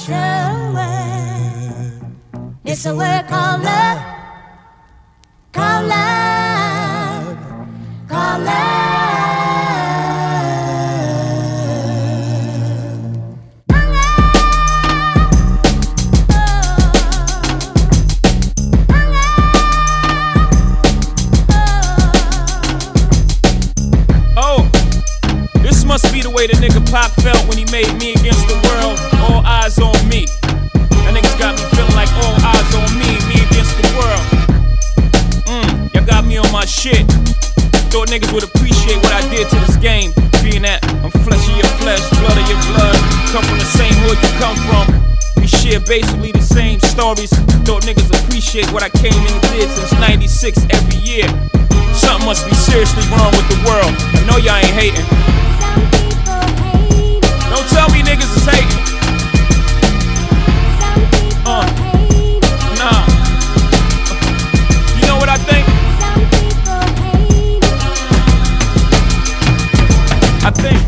special word. It's a word called love. Called love. Called love. Must be the way the nigga Pac felt when he made Me Against the World, All Eyes on Me. That niggas got me feeling like all eyes on me, Me Against the World. Y'all got me on my shit. Thought niggas would appreciate what I did to this game, being that I'm flesh of your flesh, blood of your blood, come from the same hood you come from. We share basically the same stories. Thought niggas appreciate what I came in and did since '96 every year. Something must be seriously wrong with the world. I know y'all ain't hating. Don't tell me niggas is hating. Nah. You know what I think? I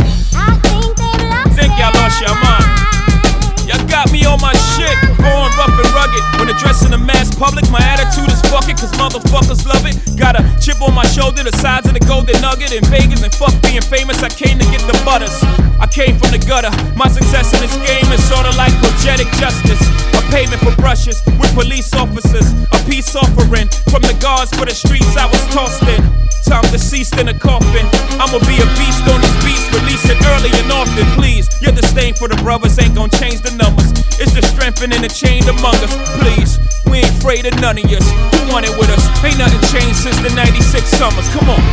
think y'all lost your mind. Y'all got me on my shit, going rough and rugged. When addressing the mass public, my attitude is fuck it, cause motherfuckers love it. Got a chip on my shoulder, the size of the golden nugget. In Vegas and fuck being famous, I came to get the butters. I came from the gutter. My success in this game is sorta like poetic justice. A payment for brushes with police officers. A peace offering from the guards for the streets I was tossed in. Time deceased in a coffin. I'ma be a beast on these beats, release it early and often, please. Your disdain for the brothers ain't gon' change the numbers. It's the strengthening the chain among us, please. We ain't afraid of none of yous. Who want it with us? Ain't nothing changed since the '96 summers. Come on.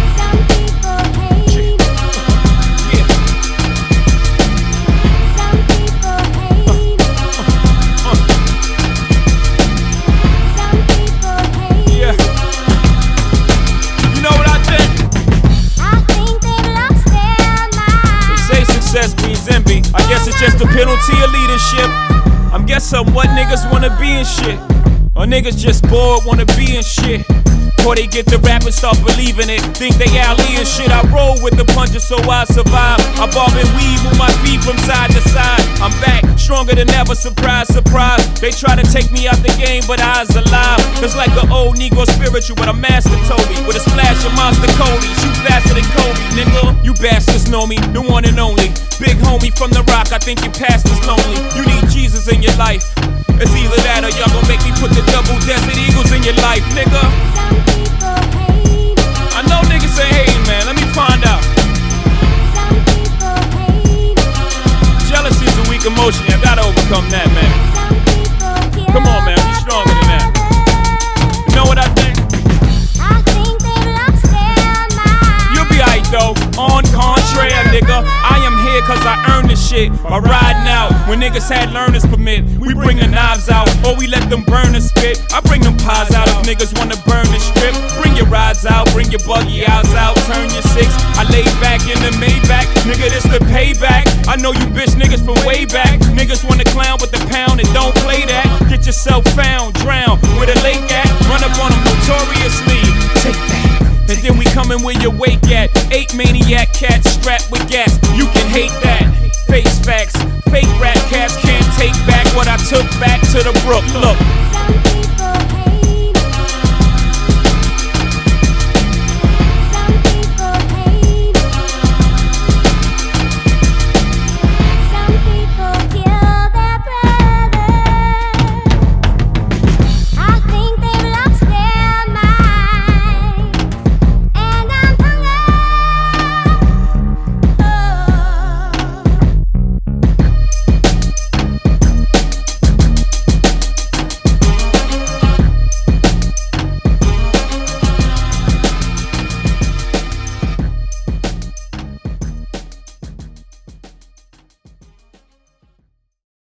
Success breeds envy. I guess it's just a penalty of leadership. I'm guessing what niggas wanna be in shit. Or niggas just bored, wanna be in shit. Or they get the rap and start believing it. Think they Ali and shit. I roll with the punches so I survive. I bob and weave, move my feet from side to side. I'm back, stronger than ever, surprise, surprise. They try to take me out the game, but I's alive. It's like an old Negro spiritual, but a master Toby. With a splash of Monster Cody. Shoot faster than Kobe, nigga. You bastards know me, the one and only. Big homie from the rock, I think your past is lonely. You need Jesus in your life. It's either that or y'all gon' make me put the double Desert Eagles in your life, nigga. I know niggas say hating, man, let me find out. Jealousy is a weak emotion, I gotta overcome that, man. Come on, man, be stronger than that. You know what I think? You'll be aight though, on contrary, nigga. I am here cause I earned this shit by riding out. When niggas had learner's permit, we bring the knives out, or we let them burn and spit. I bring them pies out if niggas wanna burn the strip. Bring your rides out, bring your buggy outs out, turn your six. I lay back in the Maybach, nigga, this the payback. I know you bitch niggas from way back. Niggas wanna clown with the pound and don't play that. Get yourself found, drown, where the lake at. Run up on them notoriously, take that. And then we comin' where your wake at. 8 maniac cats strapped with gas. You can hate that. Face facts. Fake rap cats can't take back what I took back to the brook. Look.